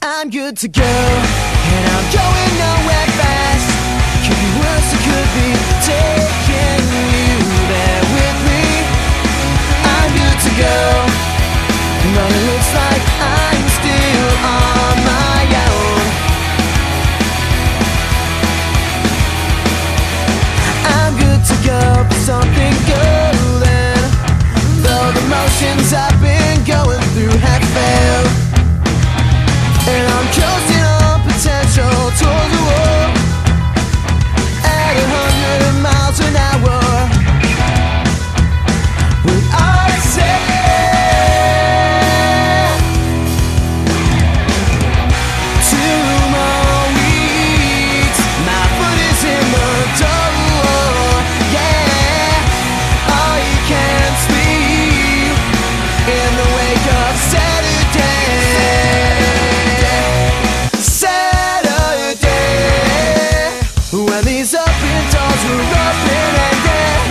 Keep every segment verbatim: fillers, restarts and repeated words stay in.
I'm good to go, and I'm going nowhere fast. Could be worse, it could be taking you there with me. I'm good to go, but it looks like I'm still on my own. I'm good to go for something golden, though the motions I've been going through have failed. And I'm coasting on potential towards the wall at a hundred miles an hour. When I say two more weeks, my foot is in the door. Yeah, oh, you can't sleep in the wake of Saturday. When these open doors were open and dead,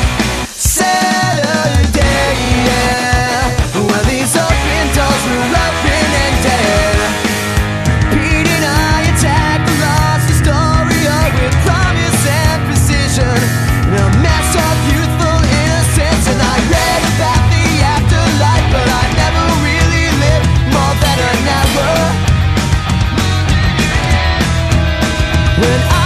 Saturday, yeah. When these open doors were open and dead, Pete and I attacked the lost Astoria with promise and precision, a mess of youthful innocence. And I read about the afterlife, but I never really lived more than an hour. When I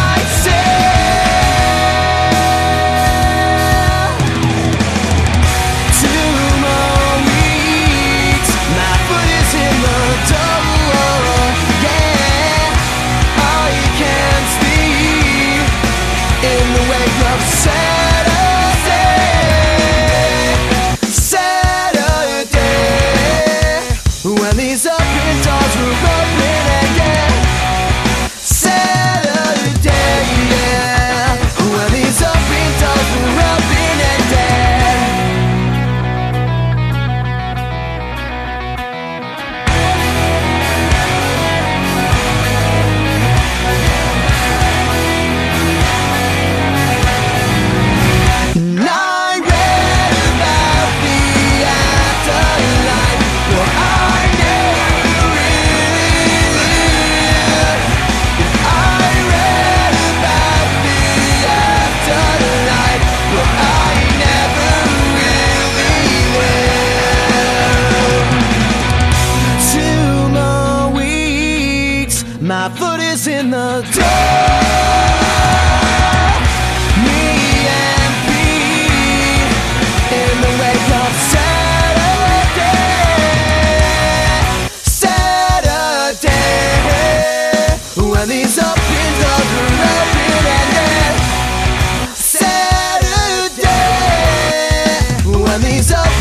when these open doors were open again, Saturday, yeah. When these open doors were open again. And I read about the afterlife, but I my foot is in the door. Me and Pete in the wake of Saturday. Saturday, when these open doors were open and dead. Saturday, when these open